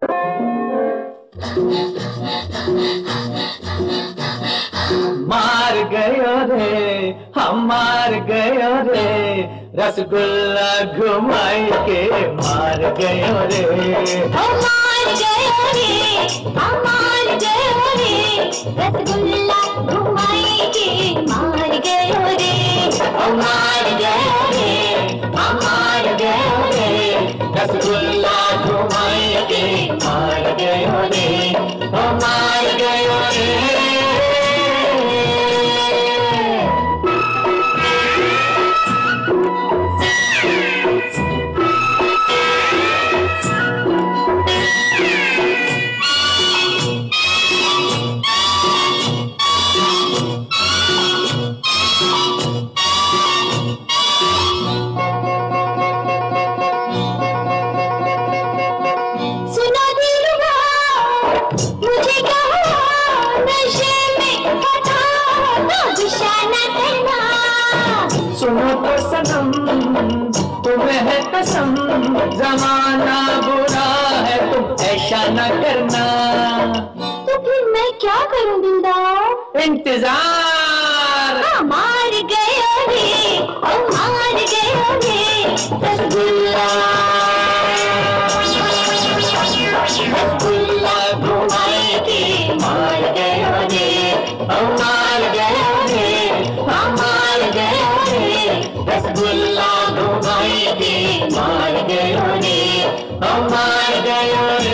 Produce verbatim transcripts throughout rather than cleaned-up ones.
मार गयो रे, हम मार गयो रे, रसगुल्ला घुमाई के मार गयो रे। हम मार गयो रे, हम मार गयो रे, रसगुल्ला घुमाई के मार गयो रे। हम मार गयो रे, हम मार गयो रे, रसगुल्ला घुमाई के मार गयो रे, हम मार गयो रे। सुनो तो सनम तुम्हें है कसम, जमाना बुरा है तुम ऐसा न करना। तो फिर मैं क्या करूं दिलदार? इंतजार। हाँ, मार गयो रे, ओ मार गयो रे, रसगुल्ला रसगुल्ला घुमाई के मार गयो रे, ओ मार गयो रे, हम मार गयो रे, रसगुल्ला घुमाई के मार गयो रे, हम मार गयो रे।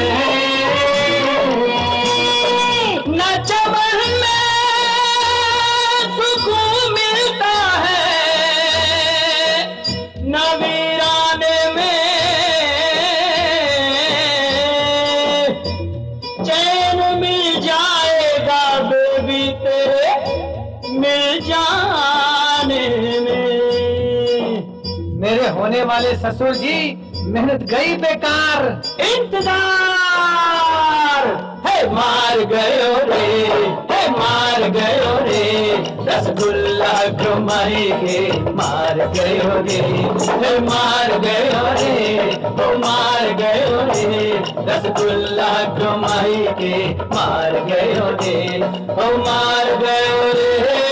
न चमन में सुकून मिलता है, न वीराने में चैन मिल जाएगा बेबी तेरे मिल जाने में। मेरे होने वाले ससुर जी, मेहनत गई बेकार, इंतजार है। मार गयो रे, है मार गयो रे, रसगुल्ला घुमाई के मार गयो रे, है मार गयो रे, ओ मार गयो रे, रसगुल्ला घुमाई के मार गयो रे, ओ मार गयो रे।